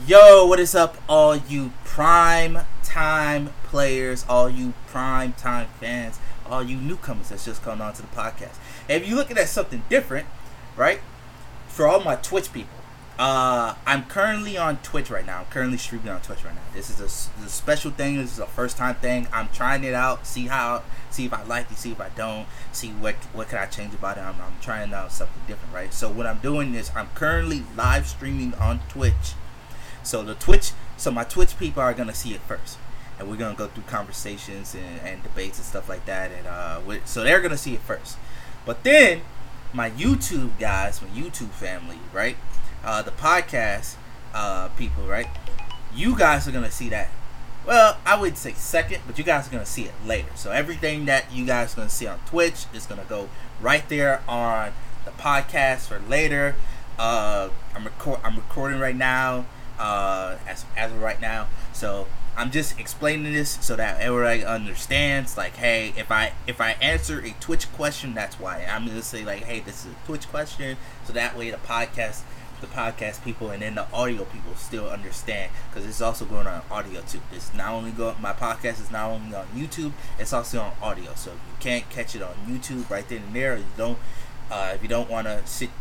Yo, what is up, all you prime time players, all you prime time fans, all you newcomers that's just coming on to the podcast. And if you're looking at something different, right? For all my Twitch people, I'm currently on Twitch right now. I'm currently streaming on Twitch right now. This is a special thing. This is a first time thing. I'm trying it out. See if I like it. See if I don't. See what can I change about it. I'm trying out something different, right? So what I'm doing is I'm currently live streaming on Twitch. So my Twitch people are gonna see it first, and we're gonna go through conversations and debates and stuff like that, and so they're gonna see it first. But then my YouTube guys, my YouTube family, right? The podcast people, right? You guys are gonna see that. Well, I would say second, but you guys are gonna see it later. So everything that you guys are gonna see on Twitch is gonna go right there on the podcast for later. I'm recording right now. As of right now, so I'm just explaining this so that everybody understands. Like, hey, if I answer a Twitch question, that's why. I'm gonna say like, hey, this is a Twitch question, so that way the podcast people and then the audio people still understand, because it's also going on audio too. It's not only my podcast is not only on YouTube, it's also on audio. So if you can't catch it on YouTube right then and there, if you don't want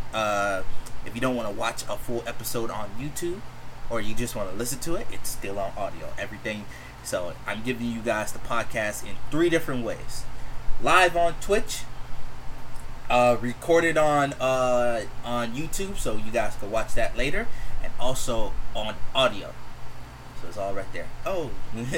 to watch a full episode on YouTube, or you just want to listen to it, it's still on audio. Everything. So I'm giving you guys the podcast in 3 different ways: live on Twitch, recorded on YouTube, so you guys can watch that later, and also on audio. So it's all right there. Oh,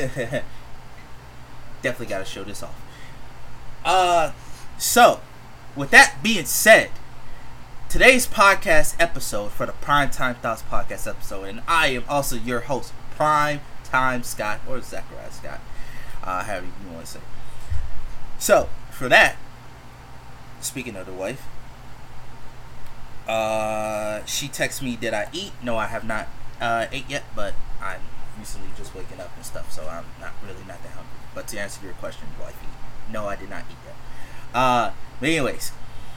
definitely got to show this off. So with that being said, today's podcast episode for the Prime Time Thoughts podcast episode, and I am also your host, Prime Time Scott, or Zachariah Scott, however you want to say. So for that, speaking of the wife, she texted me, did I eat? No, I have not ate yet, but I'm recently just waking up and stuff, so I'm not that hungry. But to answer your question, wifey, no, I did not eat yet. But anyways,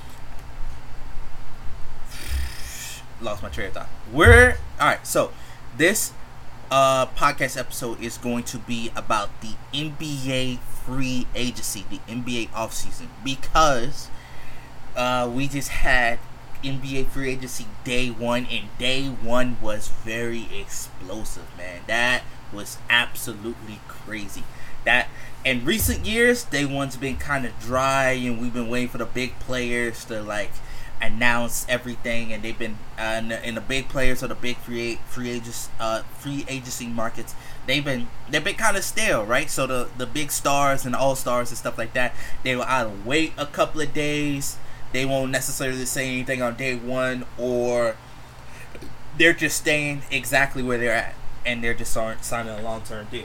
lost my train of thought. Alright, so this podcast episode is going to be about the NBA free agency, the NBA offseason, because we just had NBA free agency day 1, and day 1 was very explosive, man. That was absolutely crazy. That in recent years, day 1's been kind of dry, and we've been waiting for the big players to like announce everything, and they've been in the big players or the big free agency markets. They've been kind of stale, right? So the big stars and all stars and stuff like that, they will either wait a couple of days. They won't necessarily say anything on day 1, or they're just staying exactly where they're at, and they're just signing a long-term deal.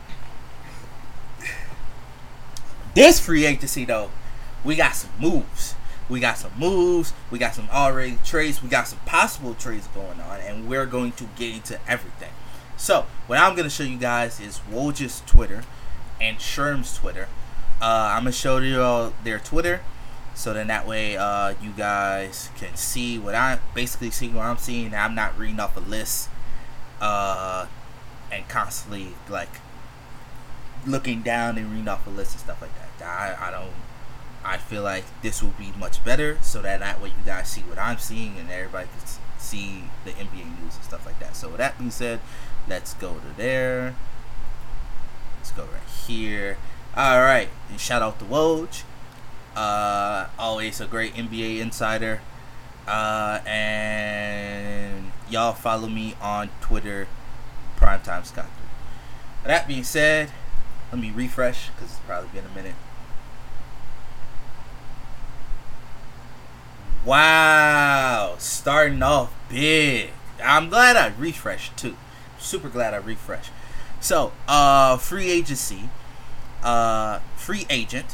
This free agency, though, we got some moves. We got some already trades, we got some possible trades going on, and we're going to get into everything. So, what I'm going to show you guys is Woj's Twitter and Sherm's Twitter. I'm going to show you all their Twitter, so then that way you guys can see what I'm seeing. I'm not reading off a list and constantly like looking down and reading off a list and stuff like that. I feel like this will be much better, so that way you guys see what I'm seeing and everybody can see the NBA news and stuff like that. So with that being said, let's go to there. Let's go right here. Alright, and shout out to Woj. Always a great NBA insider. And y'all follow me on Twitter, Primetime Scott. With that being said, let me refresh, because it's probably been a minute. Wow, starting off big. I'm glad I refreshed too. Super glad I refreshed. So, free agency, free agent,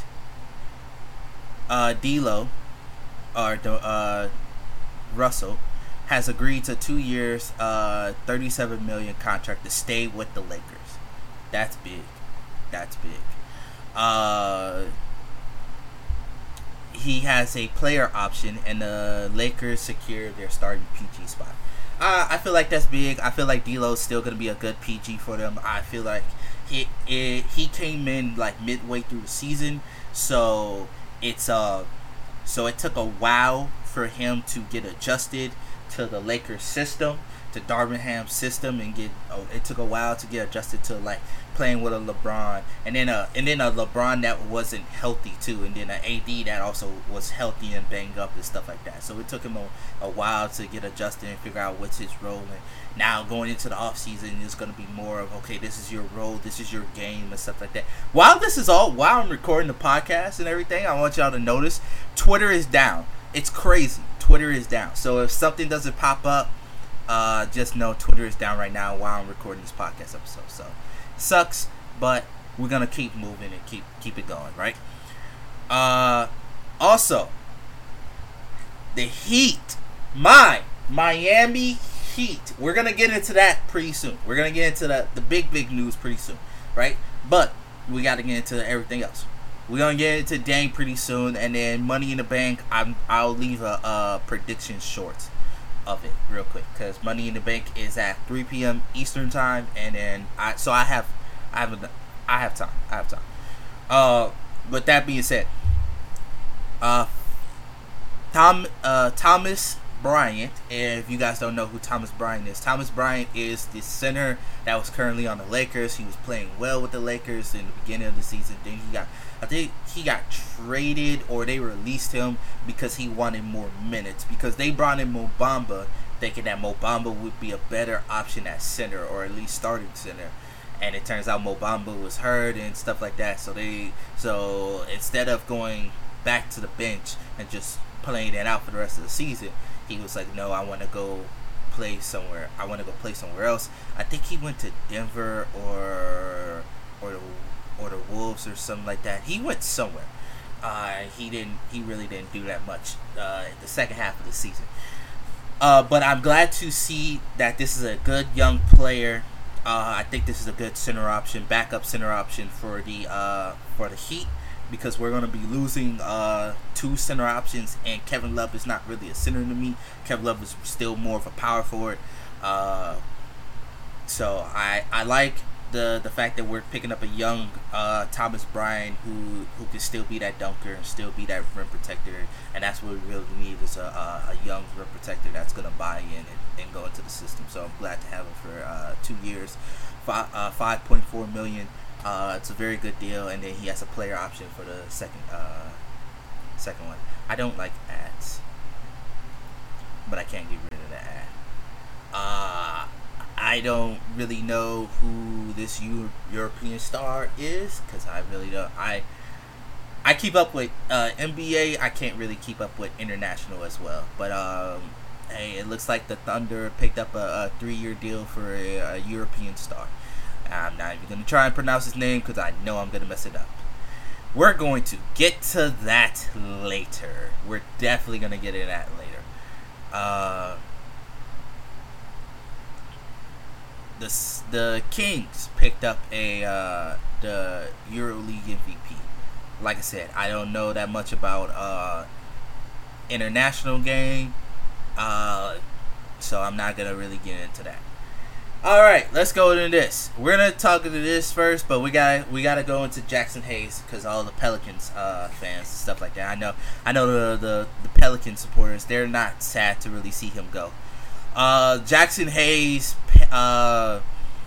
D'Lo, or Russell, has agreed to 2 years, $37 million contract to stay with the Lakers. That's big. He has a player option, and the Lakers secure their starting PG spot. I feel like that's big. I feel like D'Lo's still gonna be a good PG for them. I feel like he came in like midway through the season, so so it took a while for him to get adjusted to the Lakers system, to Darvinham's system, and it took a while to get adjusted to like playing with a LeBron, and then a LeBron that wasn't healthy too, and then an AD that also was healthy and banged up and stuff like that. So it took him a while to get adjusted and figure out what's his role. And now going into the offseason, it's going to be more of, okay, this is your role, this is your game, and stuff like that. While I'm recording the podcast and everything, I want y'all to notice Twitter is down. It's crazy. Twitter is down. So if something doesn't pop up, just know Twitter is down right now while I'm recording this podcast episode. So sucks, but we're gonna keep moving and keep it going, right? Also, the Heat, Miami Heat. We're gonna get into that pretty soon. We're gonna get into the big news pretty soon, right? But we got to get into everything else. We're gonna get into Dame pretty soon, and then Money in the Bank. I'll leave a prediction short of it real quick, because Money in the Bank is at 3 p.m. Eastern time, and then I have time. With that being said, Thomas Bryant. And if you guys don't know who Thomas Bryant is the center that was currently on the Lakers. He was playing well with the Lakers in the beginning of the season. Then I think he got traded, or they released him because he wanted more minutes, because they brought in Mo Bamba thinking that Mo Bamba would be a better option at center, or at least starting center. And it turns out Mo Bamba was hurt and stuff like that. So instead of going back to the bench and just playing that out for the rest of the season, he was like, no, I want to go play somewhere. I want to go play somewhere else. I think he went to Denver or the Wolves or something like that. He went somewhere. He really didn't do that much the second half of the season. But I'm glad to see that this is a good young player. I think this is a good backup center option for the Heat, because we're going to be losing two center options, and Kevin Love is not really a center to me. Kevin Love is still more of a power forward. So I like the fact that we're picking up a young Thomas Bryant who can still be that dunker and still be that rim protector, and that's what we really need, is a young rim protector that's going to buy in and go into the system. So I'm glad to have him for 2 years, $5.4 million. It's a very good deal, and then he has a player option for the second one. I don't like ads, but I can't get rid of the ad. I don't really know who this European star is, because I really don't. I keep up with NBA. I can't really keep up with international as well. But hey, it looks like the Thunder picked up a 3-year deal for a European star. I'm not even going to try and pronounce his name, because I know I'm going to mess it up. We're going to get to that later. We're definitely going to get into that later. The Kings picked up the EuroLeague MVP. Like I said, I don't know that much about international game, so I'm not going to really get into that. Alright, let's go into this. We're going to talk into this first, but we gotta go into Jackson Hayes, because all the Pelicans fans and stuff like that. I know the Pelican supporters, they're not sad to really see him go. Jackson Hayes has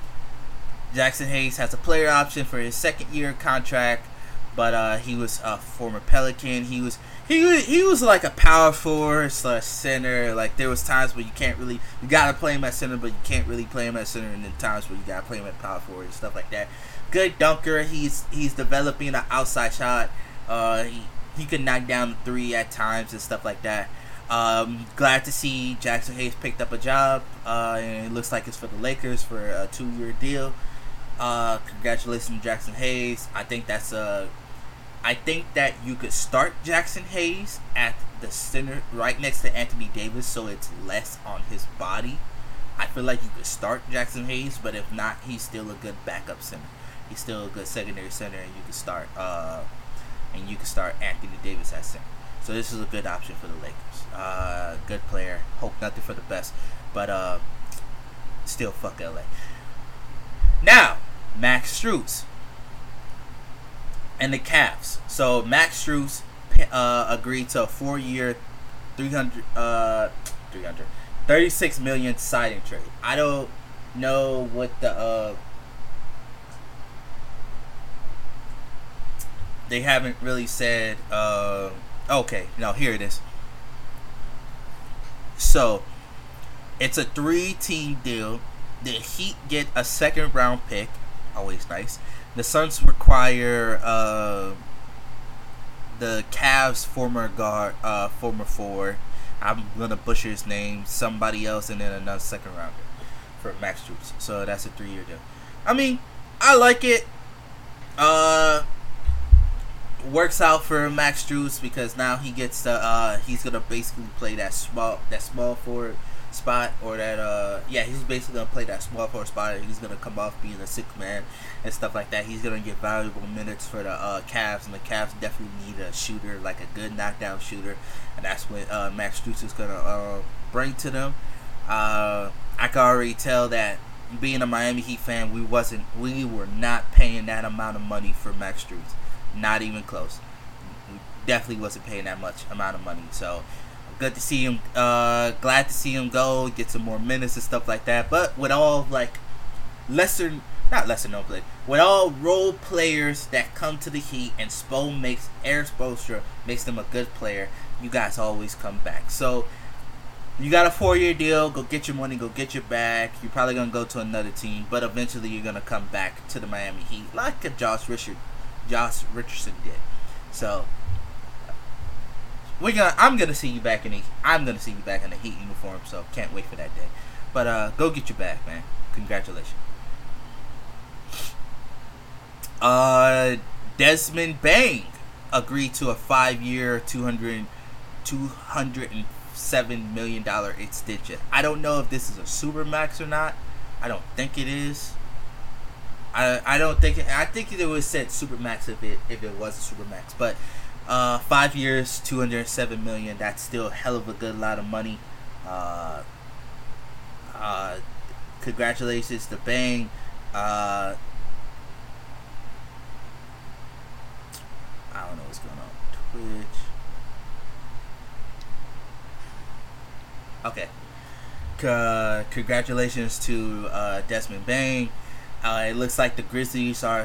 a player option for his second-year contract, but he was a former Pelican. He was like a power forward / center. Like, there was times where you gotta play him at center, but you can't really play him at center, and then times where you gotta play him at power forward and stuff like that. Good dunker. He's developing an outside shot. He can knock down the three at times and stuff like that. Glad to see Jackson Hayes picked up a job, and it looks like it's for the Lakers for a 2-year deal. Congratulations, Jackson Hayes. I think that you could start Jackson Hayes at the center right next to Anthony Davis, so it's less on his body. I feel like you could start Jackson Hayes, but if not, he's still a good backup center. He's still a good secondary center, and you can start Anthony Davis at center. So this is a good option for the Lakers. Good player. Hope nothing for the best. But still, fuck LA. Now, Max Strus and the Cavs. So Max Strus agreed to a 4-year, 36 million signing trade. I don't know what the they haven't really said. Okay, no, here it is. So it's a 3-team deal. The Heat get a 2nd-round pick, always nice. The Suns require the Cavs former forward. I'm gonna butcher his name. Somebody else, and then another 2nd-rounder for Max Strus. So that's a 3-year deal. I mean, I like it. Works out for Max Strus because now he gets the he's gonna basically play that small forward spot, or that he's basically gonna play that small forward spot. He's gonna come off being a 6th man and stuff like that. He's gonna get valuable minutes for the Cavs, and the Cavs definitely need a shooter, like a good knockdown shooter, and that's what Max Strus is gonna bring to them. I can already tell that, being a Miami Heat fan, we were not paying that amount of money for Max Strus. Not even close. We definitely wasn't paying that much amount of money. So good to see him. Glad to see him go, get some more minutes and stuff like that. But with all with all role players that come to the Heat, and Erik Spoelstra makes them a good player, you guys always come back. So you got a 4-year deal. Go get your money. Go get your bag. You're probably gonna go to another team, but eventually you're gonna come back to the Miami Heat, like a Josh Richardson did. So I'm gonna see you back in the Heat uniform. So can't wait for that day. But go get your bag, man. Congratulations. Desmond Bane agreed to a 5-year, $207 million extension. I don't know if this is a supermax or not. I don't think it is. I think it was said supermax if it was a supermax, but 5 years, $207 million. That's still a hell of a good lot of money. Congratulations to Bang. I don't know what's going on Twitch. Okay. Congratulations to Desmond Bane. It looks like the Grizzlies are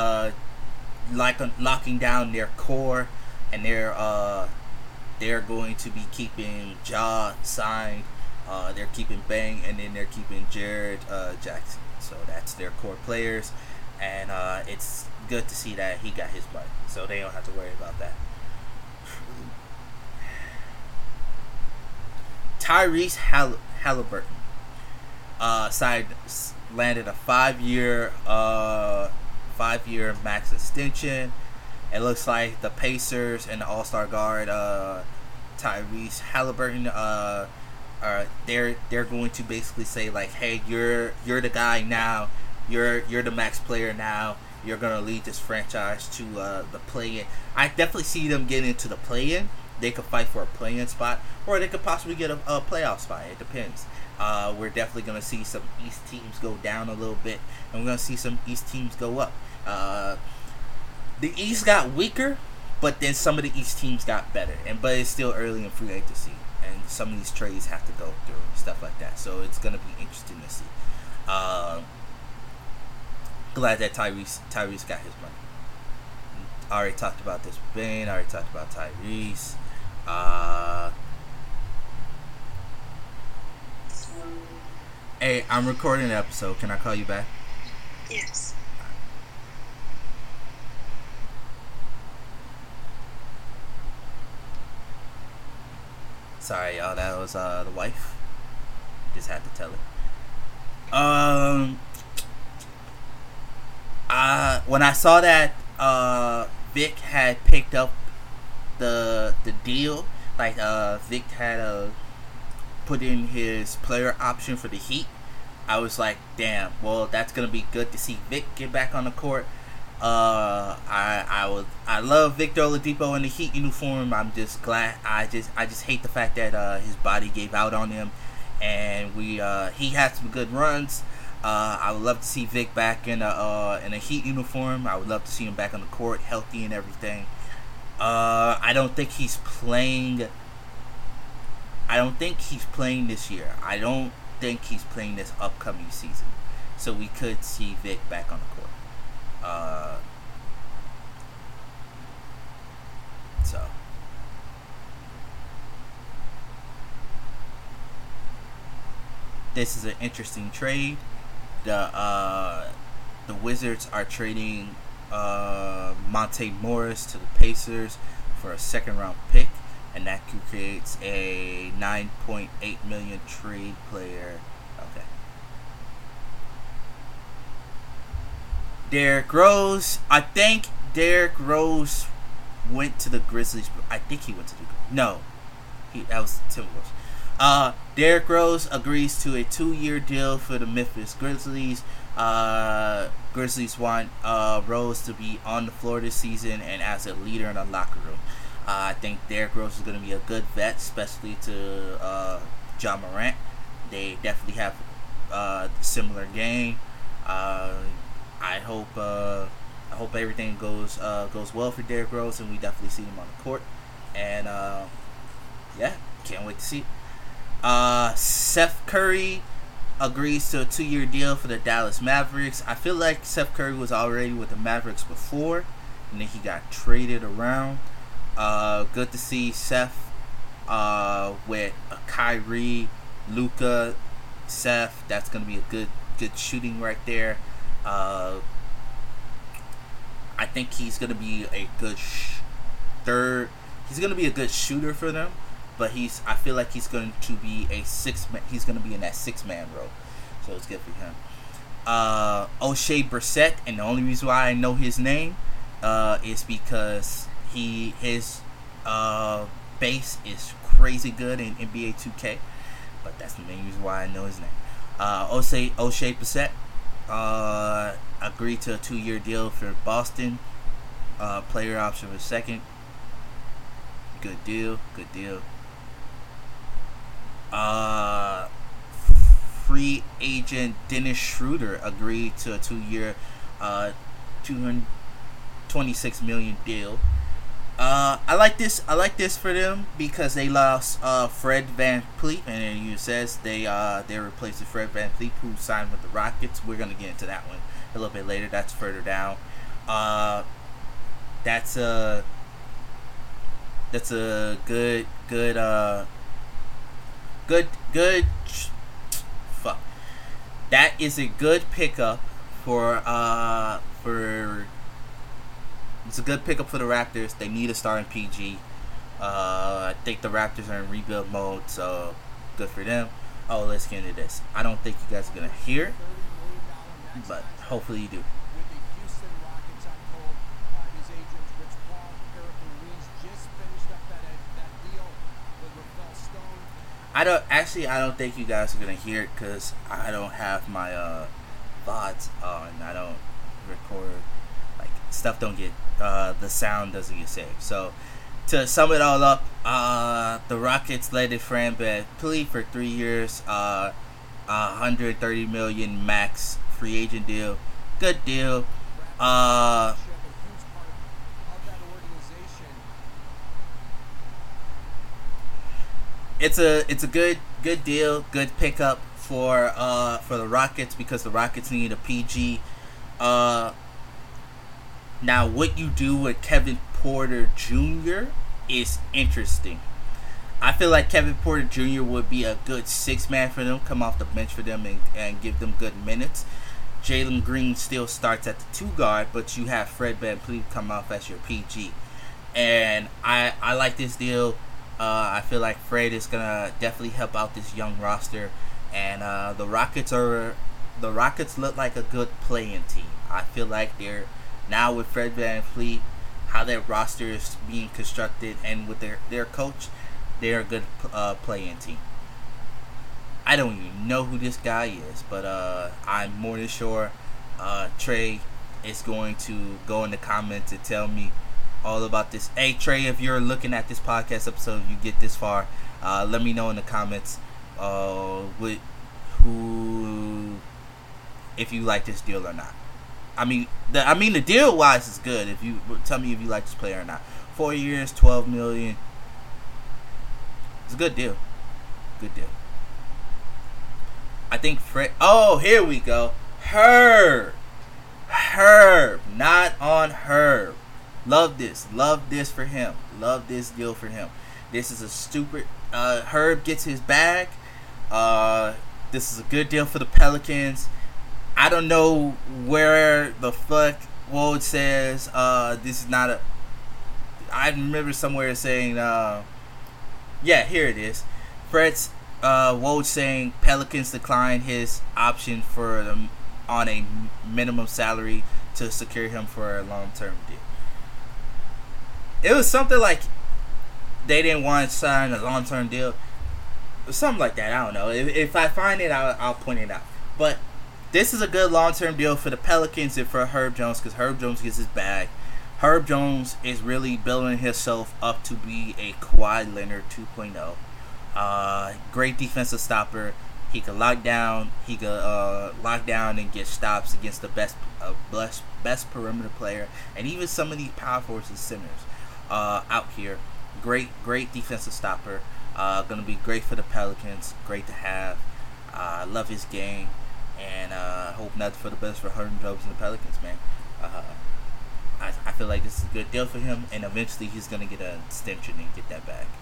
locking down their core, and they're going to be keeping Ja signed. They're keeping Bang, and then they're keeping Jared Jackson. So that's their core players, and it's good to see that he got his money, so they don't have to worry about that. Tyrese Halliburton landed a 5-year max extension. It looks like the Pacers and the All-Star guard Tyrese Halliburton they're going to basically say, like, hey, you're the guy now. You're the max player now. You're gonna lead this franchise to the play-in. I definitely see them getting into the play-in. They could fight for a play-in spot, or they could possibly get a playoff spot. It depends. We're definitely going to see some East teams go down a little bit, and we're going to see some East teams go up. The East got weaker, but then some of the East teams got better. But it's still early in free agency, and some of these trades have to go through, stuff like that. So it's going to be interesting to see. Glad that Tyrese got his money. I already talked about this with Bane. I already talked about Tyrese. Hey, I'm recording an episode. Can I call you back? Yes. Sorry, y'all. That was the wife. Just had to tell her. When I saw that Vic had picked up the deal, like Vic had put in his player option for the Heat, I was like, damn, well, that's gonna be good to see Vic get back on the court. I love Victor Oladipo in the Heat uniform. I'm just glad. I just hate the fact that his body gave out on him, and he had some good runs. I would love to see Vic back in a Heat uniform. I would love to see him back on the court, healthy and everything. I don't think he's playing. I don't think he's playing this year. I don't think he's playing this upcoming season. So we could see Vic back on the court. So this is an interesting trade. The Wizards are trading Monte Morris to the Pacers for a second round pick, and that creates a $9.8 million trade player. Okay. Derrick Rose. I think Derrick Rose went to the Grizzlies. I think he went to the no. That was Timberwolves. Derrick Rose agrees to a 2-year deal for the Memphis Grizzlies. Grizzlies want Rose to be on the floor this season and as a leader in the locker room. I think Derrick Rose is going to be a good vet, especially to Ja Morant. They definitely have a similar game. I hope everything goes well for Derrick Rose, and we definitely see him on the court. And yeah, can't wait to see it. Seth Curry agrees to a 2-year deal for the Dallas Mavericks. I feel like Seth Curry was already with the Mavericks before, and then he got traded around. Good to see Seth with Kyrie, Luka, Seth. That's gonna be a good shooting right there. I think he's gonna be a good third. He's gonna be a good shooter for them, but I feel like he's going to be a he's going to be in that 6-man role, so it's good for him. O'Shea Brissett, and the only reason why I know his name is because his base is crazy good in NBA 2K, but that's the main reason why I know his name. O'Shea Brissett agreed to a 2-year deal for Boston. Player option for second. Good deal. Free agent Dennis Schroeder agreed to a 2-year, $226 million deal. I like this for them because they lost Fred VanVleet, and it says they're replacing Fred VanVleet, who signed with the Rockets. We're gonna get into that one a little bit later. That's further down. That's a good fuck. That is a good pickup for it's a good pickup for the Raptors. They need a starting PG. I think the Raptors are in rebuild mode, so good for them. Oh, let's get into this. I don't think you guys are gonna hear it, but hopefully you do. I don't think you guys are gonna hear it because I don't have my VODs on. I don't record, like, stuff don't get the sound doesn't get saved. So to sum it all up, the Rockets landed Fred VanVleet for 3 years, $130 million max free agent deal. Good deal. It's a good deal, good pickup for the Rockets because the Rockets need a PG. Now, what you do with Kevin Porter Jr. is interesting. I feel like Kevin Porter Jr. would be a good 6-man for them, come off the bench for them and give them good minutes. Jalen Green still starts at the 2 guard, but you have Fred VanVleet come off as your PG. And I like this deal. I feel like Fred is gonna definitely help out this young roster, and the Rockets look like a good playing team. I feel like they're now with Fred VanVleet, how their roster is being constructed, and with their coach, they're a good playing team. I don't even know who this guy is, but I'm more than sure Trey is going to go in the comments and tell me all about this. Hey Trey, if you're looking at this podcast episode, you get this far, let me know in the comments with who, if you like this deal or not. I mean, the deal wise is good. If you tell me if you like this player or not. 4 years, $12 million. It's a good deal. Good deal. I think Fred. Oh, here we go. Herb, not on Herb. Love this for him. Love this deal for him. This is a stupid. Herb gets his bag. This is a good deal for the Pelicans. I don't know where the fuck Woj says this is not a. I remember somewhere saying, yeah, here it is. Fred's Woj saying Pelicans declined his option for them on a minimum salary to secure him for a long-term deal. It was something like they didn't want to sign a long-term deal. Something like that. I don't know. If I find it, I'll point it out. But this is a good long-term deal for the Pelicans and for Herb Jones, because Herb Jones gets his bag. Herb Jones is really building himself up to be a Kawhi Leonard 2.0. Great defensive stopper. He can lock down. He can lock down and get stops against the best perimeter player, and even some of these power forwards and centers out here. Great defensive stopper. Gonna be great for the Pelicans. Great to have. Love his game, and hope nothing for the best for Herb Jones and the Pelicans, man. I feel like this is a good deal for him, and eventually he's gonna get an extension and get that back.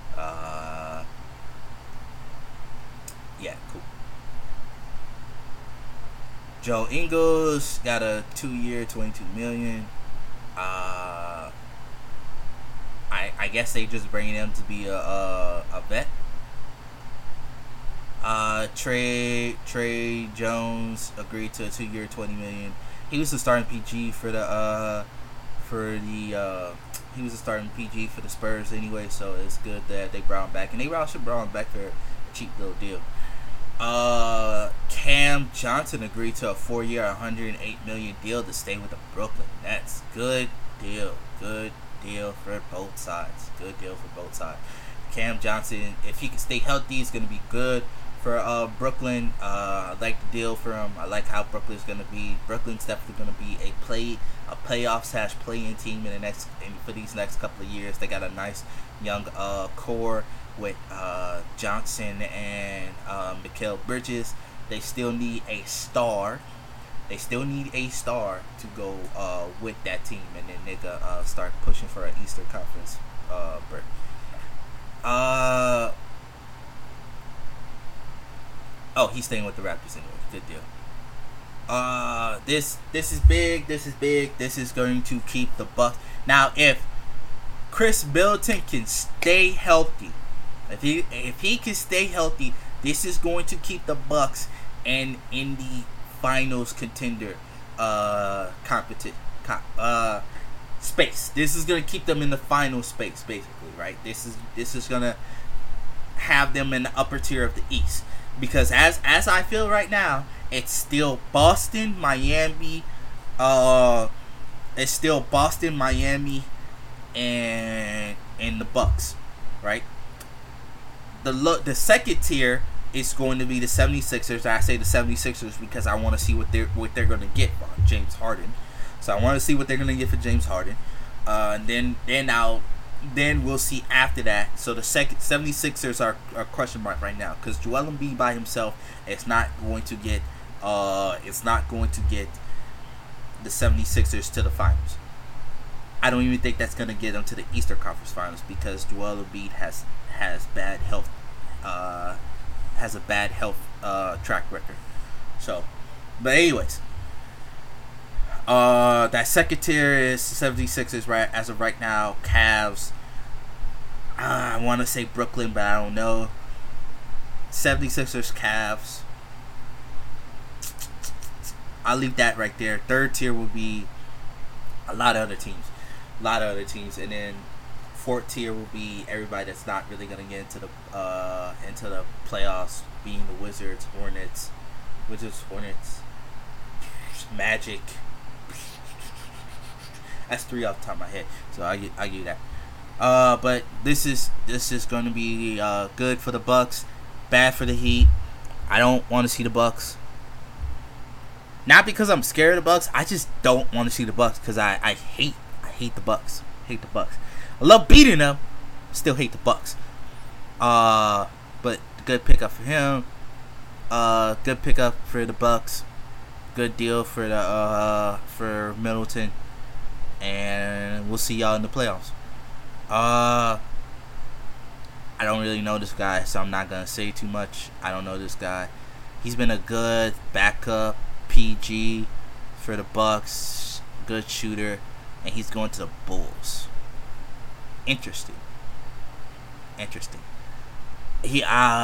Yeah, cool. Joe Ingles got a 2-year, $22 million. I guess they just bringing him to be a vet. Trey Jones agreed to a 2-year, $20 million. He was the starting PG for the he was a starting PG for the Spurs anyway, so it's good that they brought him back, and they should brought him back for a cheap little deal. Cam Johnson agreed to a 4-year, $108 million deal to stay with the Brooklyn Nets. Good deal. Good deal for both sides. Good deal for both sides. Cam Johnson, if he can stay healthy, is going to be good for Brooklyn. I like the deal for him. I like how Brooklyn's going to be. Brooklyn's definitely going to be a playoff / play-in team for these next couple of years. They got a nice young core with Johnson and Mikal Bridges. They still need a star. They still need a star to go with that team, and then they can start pushing for an Eastern Conference berth. Oh, he's staying with the Raptors anyway. Good deal. This is big. This is big. This is going to keep the Bucks. Now, if Chris Middleton can stay healthy, if he can stay healthy, this is going to keep the Bucks in the finals contender space. This is gonna keep them in the final space, basically, right? This is gonna have them in the upper tier of the East, because as I feel right now, it's still Boston, Miami, and the Bucks, right? The second tier is going to be the 76ers. I say the 76ers because I want to see what they're going to get for James Harden. So I want to see what they're going to get for James Harden. Then we'll see after that. So the 76ers are question mark right now, because Joel Embiid by himself is not going to get the 76ers to the finals. I don't even think that's going to get them to the Eastern Conference Finals, because Joel Embiid has bad health. Has a bad health track record. So, but anyways, that second tier is 76ers right as of right now. Cavs. I want to say Brooklyn, but I don't know. 76ers, Cavs. I'll leave that right there. Third tier will be a lot of other teams. And then fourth tier will be everybody that's not really gonna get into the playoffs, being the Wizards, Hornets, Magic. That's 3 off the top of my head, so I give you that. But this is going to be good for the Bucks. bad for the Heat. I don't want to see the Bucks. Not because I'm scared of the Bucks. I just don't want to see the Bucks because I hate the Bucks. Hate the Bucks. I love beating them. Still hate the Bucks. But good pickup for him. Good pickup for the Bucks. Good deal for the for Middleton. And we'll see y'all in the playoffs. I don't really know this guy, so I'm not gonna say too much. I don't know this guy. He's been a good backup PG for the Bucks. Good shooter, and he's going to the Bulls. Interesting. He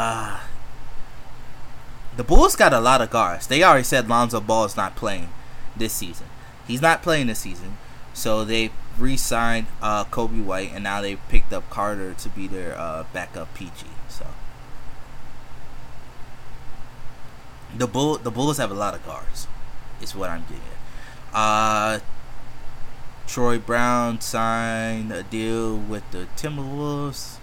the Bulls got a lot of guards. They already said Lonzo Ball is not playing this season. He's not playing this season. So they re-signed Kobe White, and now they picked up Carter to be their backup PG. So the Bulls have a lot of guards. Is what I'm getting. Troy Brown signed a deal with the Timberwolves.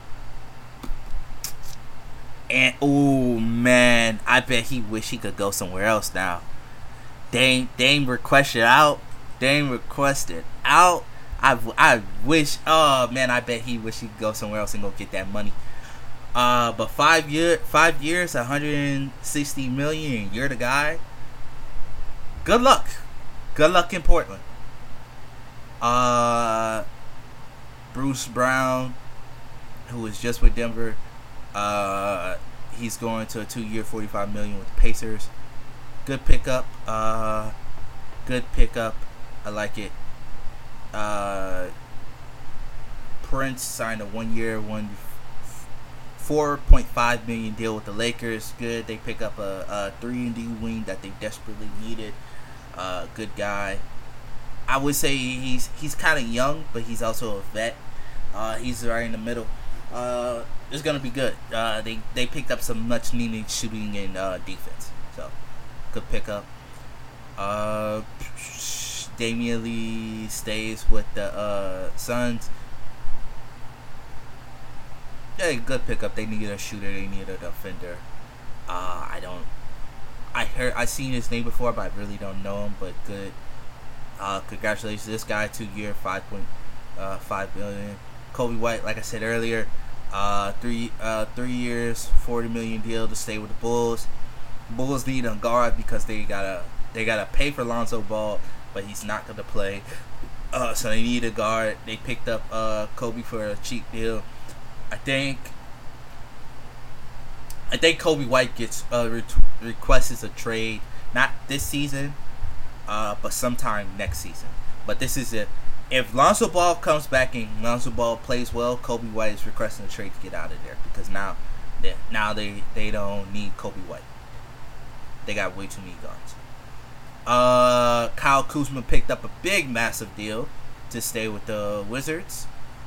And oh man, I bet he wish he could go somewhere else now. Dame requested out. I wish. Oh man, I bet he wish he could go somewhere else and go get that money. But 5 years, 160 million. You're the guy. Good luck in Portland. Bruce Brown, who was just with Denver. He's going to a 2-year, $45 million with the Pacers. Good pickup. I like it. Prince signed a 1-year, $4.5 million deal with the Lakers. Good. They pick up a 3-and-D wing that they desperately needed. Good guy. I would say he's kind of young, but he's also a vet. He's right in the middle. It's gonna be good. They picked up some much needed shooting and defense. So good pickup. Damian Lee stays with the Suns. Yeah, good pickup. They needed a shooter. They needed a defender. I seen his name before, but I really don't know him. But good. Congratulations to this guy. 2-year, $5.5 billion. Kobe White, like I said earlier, 3 years, $40 million deal to stay with the Bulls. Bulls need a guard because they gotta pay for Lonzo Ball, but he's not gonna play. So they need a guard. They picked up Kobe for a cheap deal. I think Kobe White gets requests a trade, not this season, but sometime next season. But this is it. If Lonzo Ball comes back and Lonzo Ball plays well, Kobe White is requesting a trade to get out of there because now they don't need Kobe White. They got way too many guards. Kyle Kuzma picked up a big, massive deal to stay with the Wizards.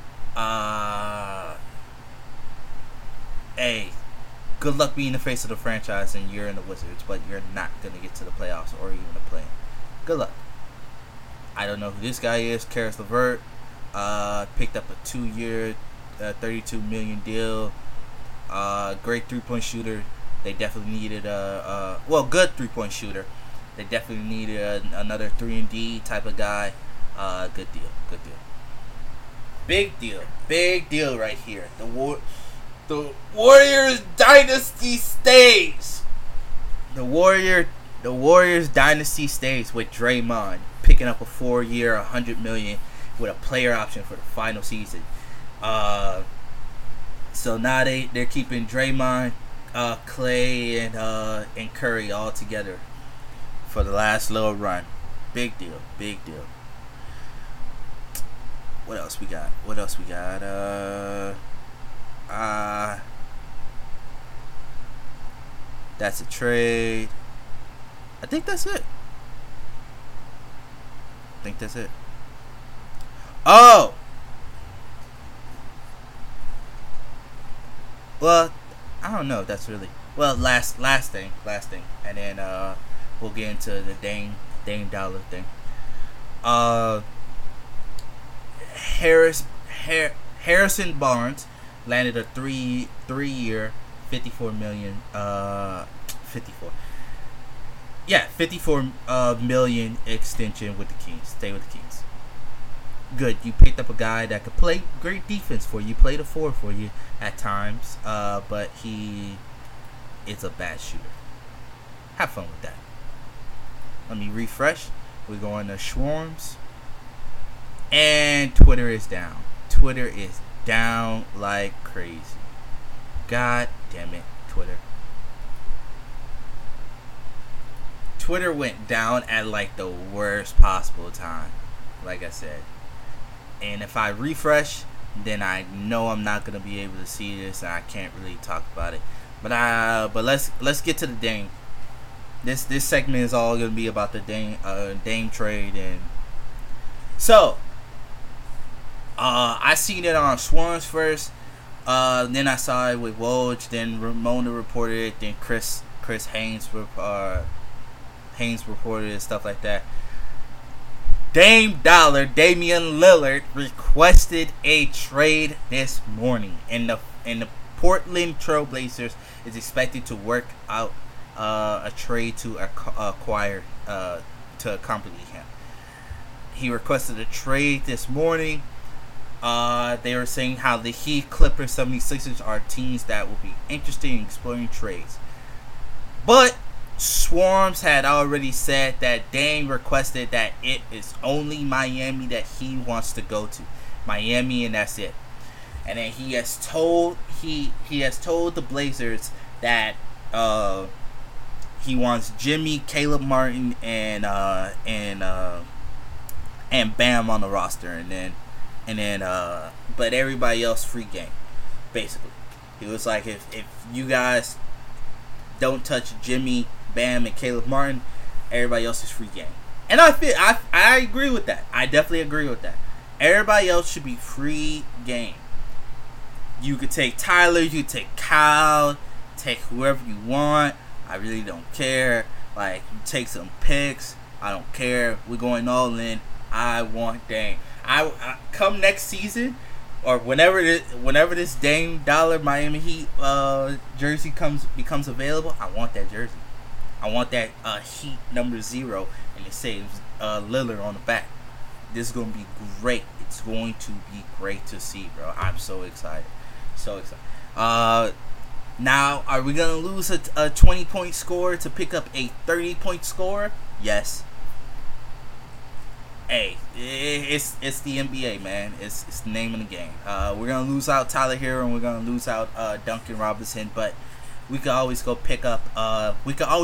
Hey, good luck being the face of the franchise and you're in the Wizards, but you're not going to get to the playoffs or even the play. Good luck. I don't know who this guy is. Karis LeVert picked up a 2-year, $32 million deal. Great 3-point shooter. They definitely needed good 3-point shooter. They definitely needed another 3-and-D type of guy. Good deal. Big deal right here. The Warriors dynasty stays. The Warriors dynasty stays with Draymond picking up a 4-year, $100 million with a player option for the final season. So now they're keeping Draymond, Clay, and Curry all together for the last little run. Big deal. What else we got? That's a trade. I think that's it. Oh! Well, I don't know if that's really... Well, last thing. And then we'll get into the Dame Dollar thing. Harrison Barnes landed a 3-year, $54 million. 54. Yeah, $54 million extension with the Kings. Stay with the Kings. Good. You picked up a guy that could play great defense for you. Played a 4 for you at times. But he is a bad shooter. Have fun with that. Let me refresh. We're going to Swarms. And Twitter is down. Twitter is down like crazy. God damn it, Twitter. Twitter went down at like the worst possible time. Like I said. And if I refresh, then I know I'm not gonna be able to see this, and I can't really talk about it. But let's get to the Dame. This segment is all gonna be about the Dame trade, and so I seen it on Swarms first. Then I saw it with Woj. Then Ramona reported it. Then Chris Haynes reported it, stuff like that. Damian Lillard requested a trade this morning, and the Portland Trailblazers is expected to work out a trade to acquire to accompany him. He requested a trade this morning. They were saying how the Heat, Clippers, 76ers are teams that will be interested in exploring trades, but Swarms had already said that Dame requested that it is only Miami that he wants to go to. Miami, and that's it. And then he has told the Blazers that he wants Jimmy, Caleb Martin, and Bam on the roster, and then but everybody else free game. Basically, he was like, if you guys don't touch Jimmy, Bam, and Caleb Martin, everybody else is free game. And I agree with that. I definitely agree with that. Everybody else should be free game. You could take Tyler, you could take Kyle, take whoever you want. I really don't care. Like, you take some picks. I don't care. We're going all in. I want Dame. I come next season, or whenever this Dame Dollar Miami Heat jersey becomes available, I want that jersey. I want that Heat number 0, and it says Lillard on the back. This is going to be great. It's going to be great to see, bro. I'm so excited. So excited. Now, are we going to lose a 20-point scorer to pick up a 30-point scorer? Yes. Hey, it's the NBA, man. It's the name of the game. We're going to lose out Tyler Hero, and we're going to lose out Duncan Robinson, but we could always go pick up a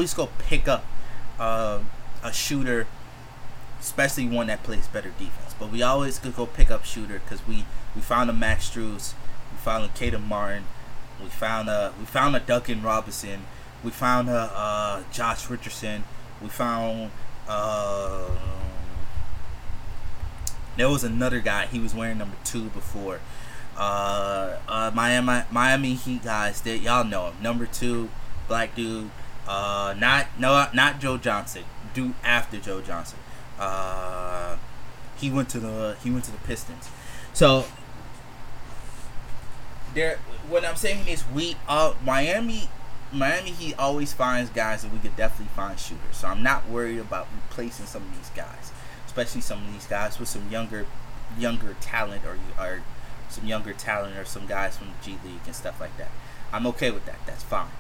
shooter, especially one that plays better defense. But we always could go pick up shooter, because we found a Max Strus, we found a Caleb Martin, we found a Duncan Robinson, we found a Josh Richardson, we found there was another guy. He was wearing number 2 before. Miami Heat guys, that y'all know him. Number 2, black dude. Not Joe Johnson. Dude after Joe Johnson. He went to the Pistons. So what I'm saying is, Miami Heat always finds guys that we could definitely find shooters. So I'm not worried about replacing some of these guys, especially some of these guys with some younger talent, or some younger talent, or some guys from the G League and stuff like that. I'm okay with that. That's fine.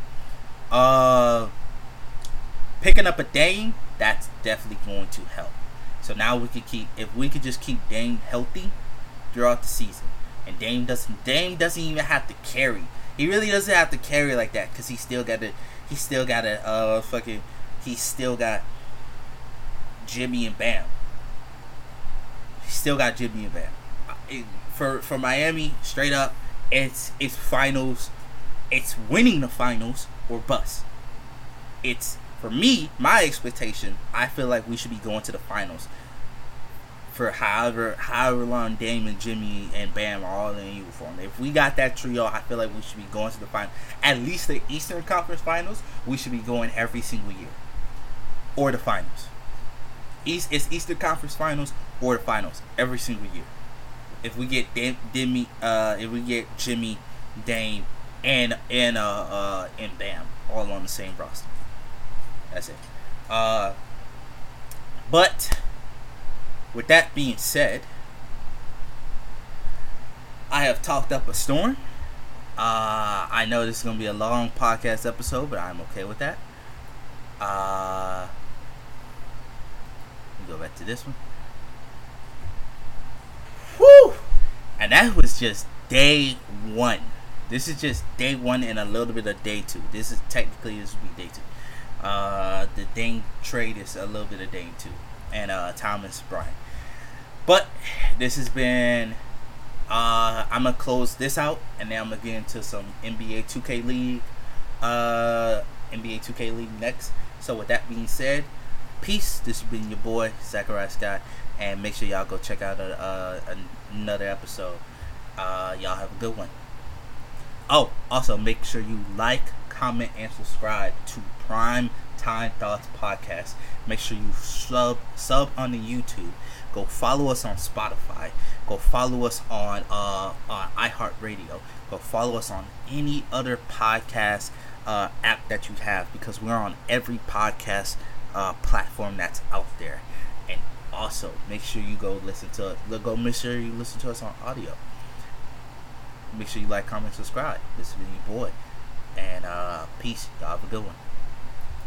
Picking up a Dame, that's definitely going to help. So now if we could just keep Dame healthy throughout the season, and Dame doesn't even have to carry. He really doesn't have to carry like that, because he still got Jimmy and Bam. He still got Jimmy and Bam. For Miami, straight up, it's finals. It's winning the finals or bust. It's, for me, my expectation, I feel like we should be going to the finals for however long Dame and Jimmy and Bam are all in uniform. If we got that trio, I feel like we should be going to the final. At least the Eastern Conference Finals, we should be going every single year. Or the finals. It's Eastern Conference Finals or the finals every single year. If we get Jimmy, Dame, and Bam all on the same roster. That's it. But with that being said, I have talked up a storm. I know this is gonna be a long podcast episode, but I'm okay with that. Let me go back to this one. Whew! And that was just day one. This is just day one and a little bit of day two. This will be day two. The Dame trade is a little bit of day two, and Thomas Bryant. But this has been. I'm gonna close this out, and then I'm gonna get into some NBA 2K League. NBA 2K League next. So with that being said, peace. This has been your boy Zachariah Scott, and make sure y'all go check out another episode. Y'all have a good one. Oh, also make sure you like, comment, and subscribe to Prime Time Thoughts Podcast. Make sure you sub on the YouTube. Go follow us on Spotify. Go follow us on iHeartRadio. Go follow us on any other podcast app that you have, because we're on every podcast platform that's out there. And also make sure you make sure you listen to us on audio. Make sure you like, comment, subscribe. This has been your boy. And peace. Y'all have a good one.